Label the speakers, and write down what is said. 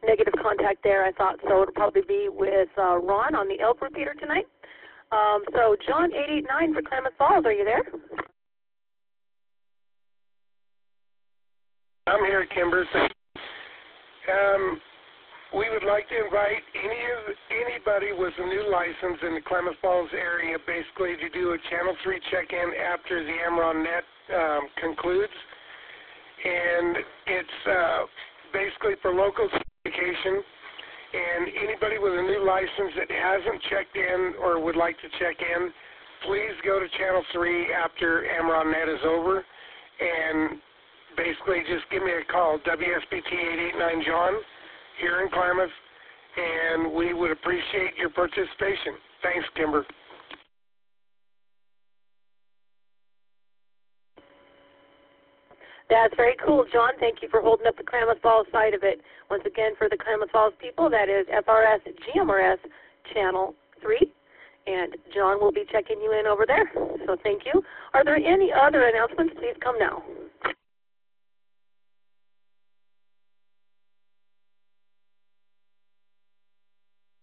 Speaker 1: negative contact there, I thought. So it'll probably be with Ron on the elk repeater tonight. So John 889 for Klamath Falls, are you there?
Speaker 2: I'm here, Kimber. We would like to invite anybody with a new license in the Klamath Falls area, basically to do a Channel 3 check-in after the AmronNet concludes. And it's basically for local communication. And anybody with a new license that hasn't checked in or would like to check in, please go to Channel 3 after AmronNet is over. And basically just give me a call, WSBT 889 John, here in Klamath, and we would appreciate your participation. Thanks, Kimber.
Speaker 1: That's very cool, John. Thank you for holding up the Klamath Falls side of it. Once again, for the Klamath Falls people, that is FRS GMRS Channel 3. And John will be checking you in over there. So thank you. Are there any other announcements? Please come now.